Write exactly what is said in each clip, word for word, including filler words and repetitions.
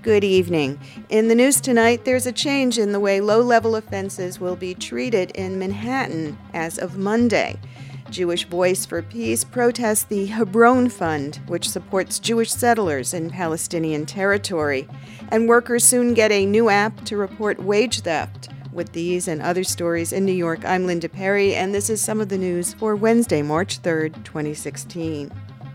Good evening. In the news tonight, there's a change in the way low-level offenses will be treated in Manhattan as of Monday. Jewish Voice for Peace protests the Hebron Fund, which supports Jewish settlers in Palestinian territory. And workers soon get a new app to report wage theft. With these and other stories in New York, I'm Linda Perry, and this is some of the news for Wednesday, March third, twenty sixteen.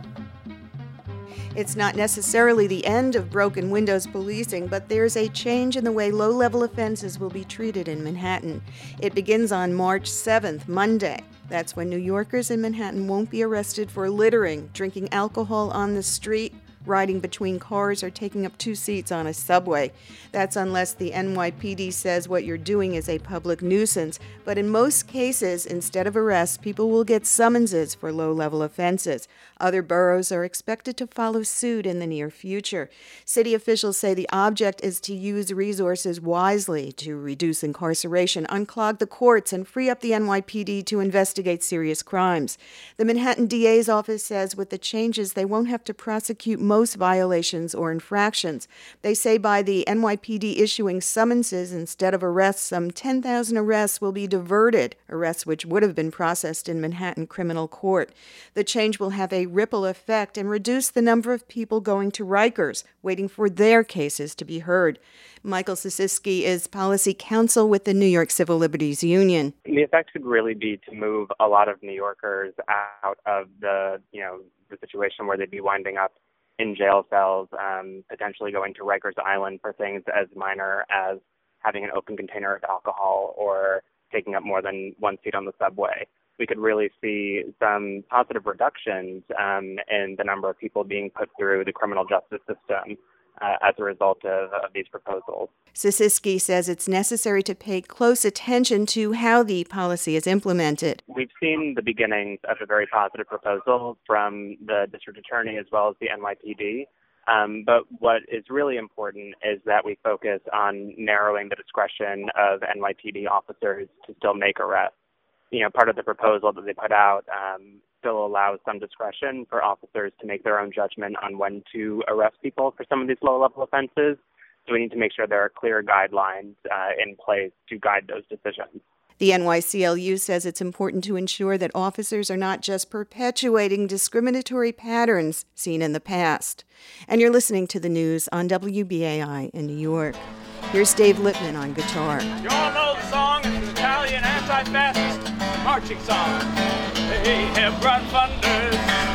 It's not necessarily the end of broken windows policing, but there's a change in the way low-level offenses will be treated in Manhattan. It begins on March seventh, Monday. That's when New Yorkers in Manhattan won't be arrested for littering, drinking alcohol on the street, riding between cars, or taking up two seats on a subway. That's unless the N Y P D says what you're doing is a public nuisance. But in most cases, instead of arrests, people will get summonses for low-level offenses. Other boroughs are expected to follow suit in the near future. City officials say the object is to use resources wisely to reduce incarceration, unclog the courts, and free up the N Y P D to investigate serious crimes. The Manhattan D A's office says with the changes, they won't have to prosecute most violations or infractions. They say by the N Y P D issuing summonses instead of arrests, some ten thousand arrests will be diverted, arrests which would have been processed in Manhattan criminal court. The change will have a ripple effect and reduce the number of people going to Rikers, waiting for their cases to be heard. Michael Sisiski is policy counsel with the New York Civil Liberties Union. The effect could really be to move a lot of New Yorkers out of the, you know, the situation where they'd be winding up in jail cells, um, potentially going to Rikers Island for things as minor as having an open container of alcohol or taking up more than one seat on the subway. We could really see some positive reductions um, in the number of people being put through the criminal justice system uh, as a result of, of these proposals. Sisiski says it's necessary to pay close attention to how the policy is implemented. We've seen the beginnings of a very positive proposal from the district attorney as well as the N Y P D. Um, but what is really important is that we focus on narrowing the discretion of N Y P D officers to still make arrests. You know, part of the proposal that they put out um, still allows some discretion for officers to make their own judgment on when to arrest people for some of these low-level offenses. So we need to make sure there are clear guidelines uh, in place to guide those decisions. The N Y C L U says it's important to ensure that officers are not just perpetuating discriminatory patterns seen in the past. And you're listening to the news on W B A I in New York. Here's Dave Lippman on guitar. You all know the song, it's an Italian anti-fascist marching song. Hey, Hebron funders,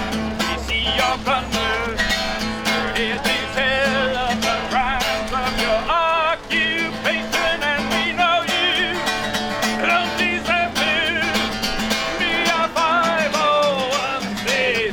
we see your blunders. Here's the tale of the crimes of your occupation, and we know you don't deserve to be a five oh one c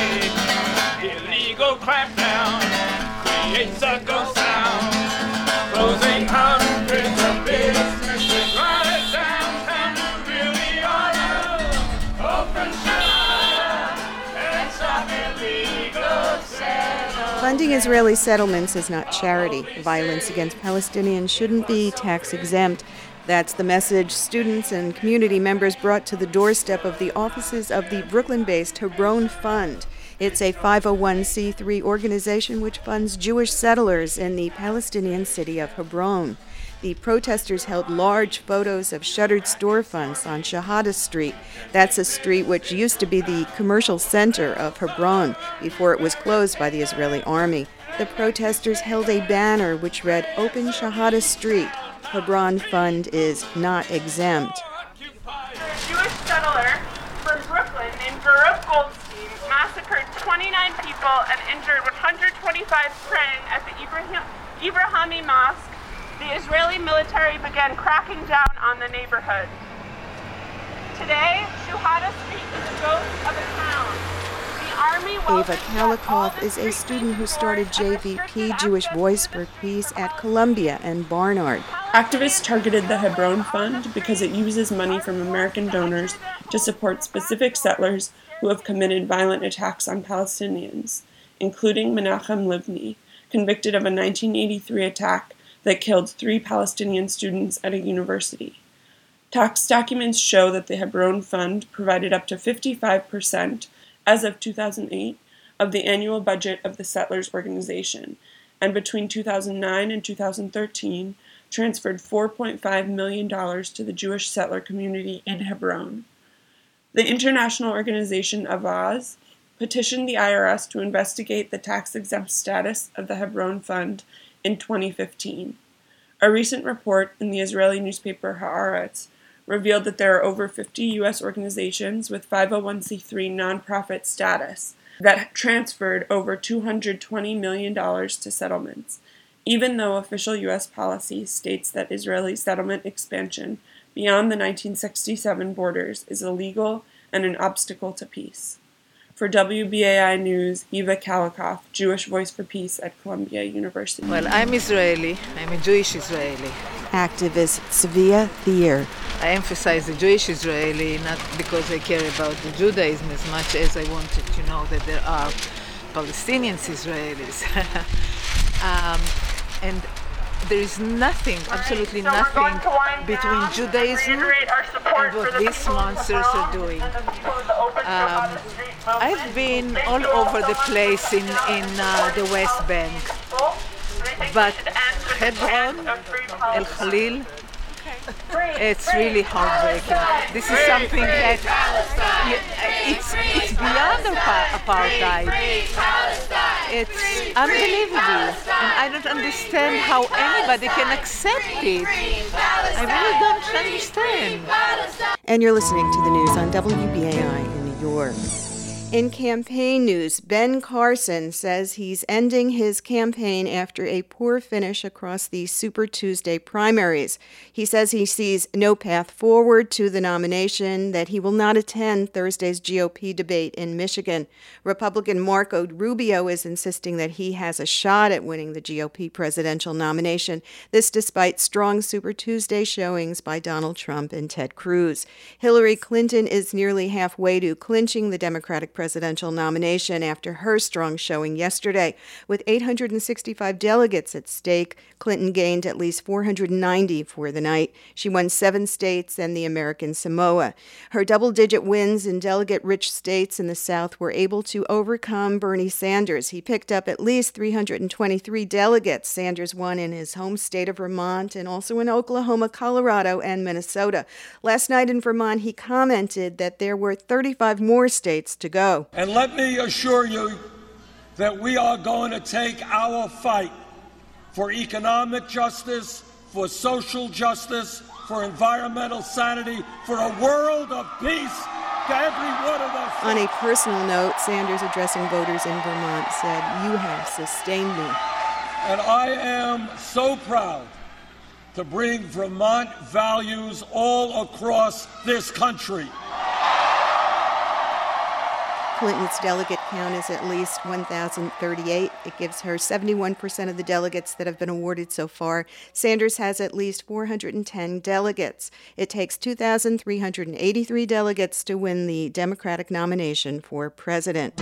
three. Illegal crackdown creates a ghost town, closing hundreds of businesses right downtown. You really ought to open shop and stop illegal settlements. Funding Israeli settlements is not charity. Violence against Palestinians shouldn't be tax exempt. That's the message students and community members brought to the doorstep of the offices of the Brooklyn-based Hebron Fund. It's a five oh one c three organization which funds Jewish settlers in the Palestinian city of Hebron. The protesters held large photos of shuttered storefronts on Shahada Street. That's a street which used to be the commercial center of Hebron before it was closed by the Israeli army. The protesters held a banner which read, "Open Shahada Street. Hebron Fund is not exempt." A Jewish settler from Brooklyn named Baruch Goldstein massacred twenty-nine people and injured one hundred twenty-five praying at the Ibrahim, Ibrahimi Mosque. The Israeli military began cracking down on the neighborhood. Today, Shahada Street is a ghost of a town. The army Ava Kalikoff is a student who started J V P, Jewish Voice for Peace, at Columbia and Barnard. Activists targeted the Hebron Fund because it uses money from American donors to support specific settlers who have committed violent attacks on Palestinians, including Menachem Livni, convicted of a nineteen eighty-three attack that killed three Palestinian students at a university. Tax documents show that the Hebron Fund provided up to fifty-five percent, as of two thousand eight, of the annual budget of the Settlers Organization, and between two thousand nine and two thousand thirteen transferred four point five million dollars to the Jewish settler community in Hebron. The international organization Avaaz petitioned the I R S to investigate the tax-exempt status of the Hebron Fund in twenty fifteen. A recent report in the Israeli newspaper Haaretz revealed that there are over fifty U S organizations with five oh one c three nonprofit status that transferred over two hundred twenty million dollars to settlements, even though official U S policy states that Israeli settlement expansion beyond the nineteen sixty-seven borders is illegal and an obstacle to peace. For W B A I News, Eva Kalikoff, Jewish Voice for Peace at Columbia University. Well, I'm Israeli. I'm a Jewish Israeli. Activist Svia Thier. I emphasize the Jewish Israeli not because I care about the Judaism as much as I wanted to know that there are Palestinian Israelis. um, and there is nothing, absolutely so nothing between down Judaism and, and what the these monsters are doing. Um, I've been all over the place in, in uh, the West Bank, but Hebron, El Khalil, it's really heartbreaking. This is something that it's it's beyond apartheid. It's unbelievable, and I don't understand how anybody can accept it. I really don't understand. And you're listening to the news on W B A I in New York. In campaign news, Ben Carson says he's ending his campaign after a poor finish across the Super Tuesday primaries. He says he sees no path forward to the nomination, that he will not attend Thursday's G O P debate in Michigan. Republican Marco Rubio is insisting that he has a shot at winning the G O P presidential nomination, this despite strong Super Tuesday showings by Donald Trump and Ted Cruz. Hillary Clinton is nearly halfway to clinching the Democratic presidential nomination after her strong showing yesterday. With eight hundred sixty-five delegates at stake, Clinton gained at least four hundred ninety for the night. She won seven states and the American Samoa. Her double-digit wins in delegate-rich states in the South were able to overcome Bernie Sanders. He picked up at least three hundred twenty-three delegates. Sanders won in his home state of Vermont and also in Oklahoma, Colorado, and Minnesota. Last night in Vermont, he commented that there were thirty-five more states to go. And let me assure you that we are going to take our fight for economic justice, for social justice, for environmental sanity, for a world of peace to every one of us. On a personal note, Sanders, addressing voters in Vermont, said, "You have sustained me." And I am so proud to bring Vermont values all across this country. Clinton's delegate count is at least one thousand thirty-eight. It gives her seventy-one percent of the delegates that have been awarded so far. Sanders has at least four hundred ten delegates. It takes two thousand three hundred eighty-three delegates to win the Democratic nomination for president.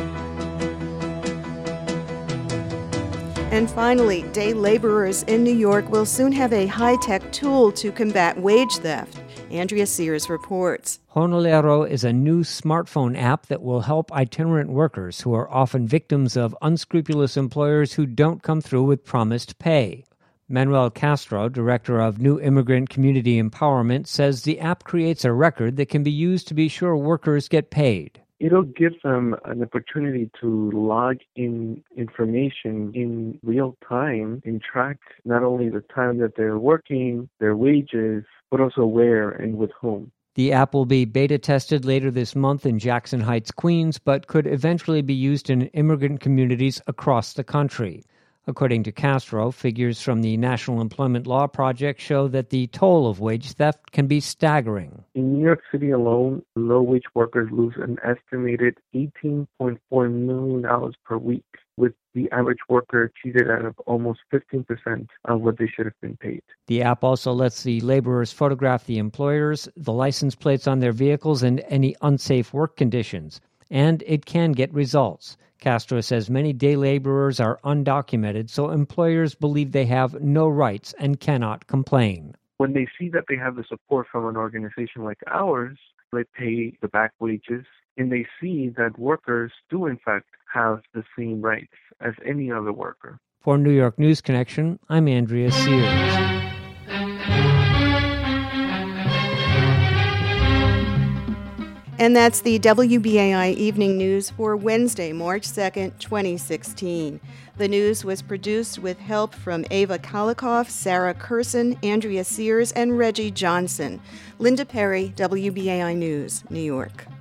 And finally, day laborers in New York will soon have a high-tech tool to combat wage theft. Andrea Sears reports. Jornalero is a new smartphone app that will help itinerant workers who are often victims of unscrupulous employers who don't come through with promised pay. Manuel Castro, director of New Immigrant Community Empowerment, says the app creates a record that can be used to be sure workers get paid. It'll give them an opportunity to log in information in real time and track not only the time that they're working, their wages, but also where and with whom. The app will be beta tested later this month in Jackson Heights, Queens, but could eventually be used in immigrant communities across the country. According to Castro, figures from the National Employment Law Project show that the toll of wage theft can be staggering. In New York City alone, low-wage workers lose an estimated eighteen point four million dollars per week, with the average worker cheated out of almost fifteen percent of what they should have been paid. The app also lets the laborers photograph the employers, the license plates on their vehicles, and any unsafe work conditions. And it can get results. Castro says many day laborers are undocumented, so employers believe they have no rights and cannot complain. When they see that they have the support from an organization like ours, they pay the back wages, and they see that workers do, in fact, have the same rights as any other worker. For New York News Connection, I'm Andrea Sears. And that's the W B A I Evening News for Wednesday, March second, twenty sixteen. The news was produced with help from Ava Kalikoff, Sarah Curson, Andrea Sears, and Reggie Johnson. Linda Perry, W B A I News, New York.